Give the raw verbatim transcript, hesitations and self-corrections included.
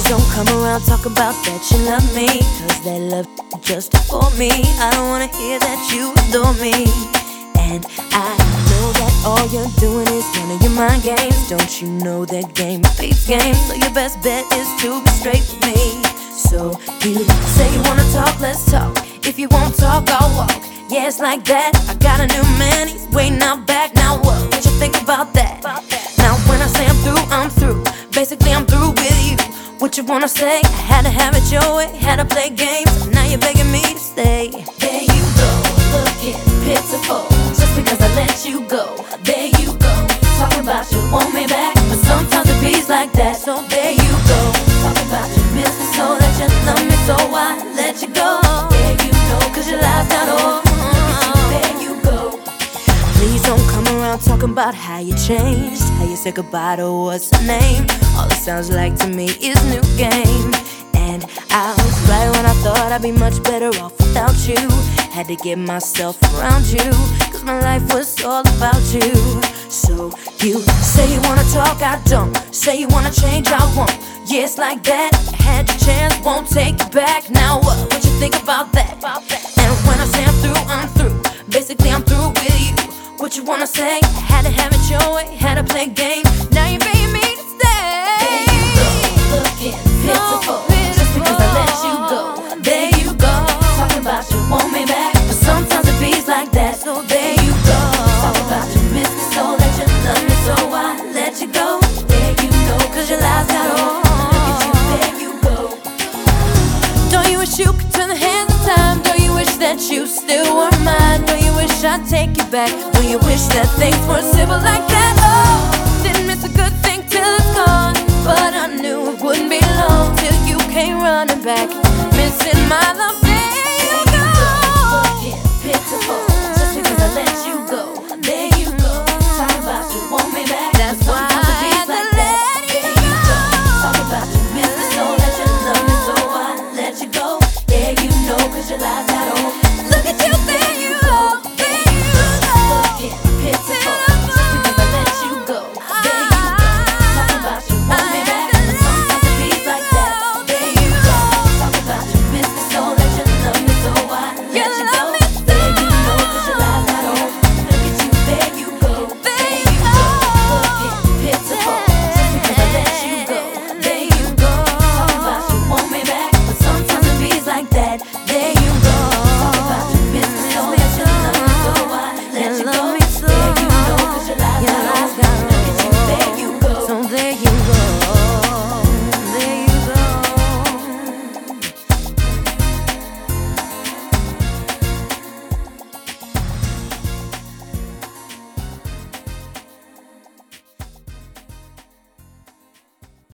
don't come around talk about that you love me, cause that love just for me. I don't wanna hear that you adore me. And I know that all you're doing is one of your mind games. Don't you know that game beats game? So your best bet is to be straight with me. So you say you wanna talk, let's talk. If you won't talk, I'll walk. Yeah, it's like that. I got a new man, he's waiting out back. Now what? What you think about that? Now when I say I'm through, I'm through. Basically I'm through with you. What you wanna say? I had to have it your way, had to play games. Now you're begging me to stay. There you go, looking pitiful, just because I let you go. There you go, talking about you want me back, but sometimes it beats like that. So there you go, talking about you miss me so that you love me, so I let you go. There you know, cause your life's not over. There you go. Please don't come around talking about how you changed, how you said goodbye to what's her name. All it sounds like to me is new game. And I was right when I thought I'd be much better off without you. Had to get myself around you, cause my life was all about you. So you say you wanna talk, I don't. Say you wanna change, I won't. Yeah, it's like that. Had your chance, won't take it back. Now what? What you think about that? And when I say I'm through, I'm through. Basically I'm through with you. What you wanna say? I had to have it your way, had to play games. Now you're begging me to stay. There you go, looking pitiful, just because I let you go. There you go, talking about you want me back, but sometimes it beats like that. So there you go, talking about you miss me so that you love me, so I let you go. There you know, cause your life's got on. Look at you, there you go. Don't you wish you could turn the hands of time? Don't you wish that you still were mine? Don't you wish I'd take you back? Don't you wish that things were simple like that? Oh, didn't miss a good thing till it's gone, but I knew it wouldn't be long till you came running back, missing my love.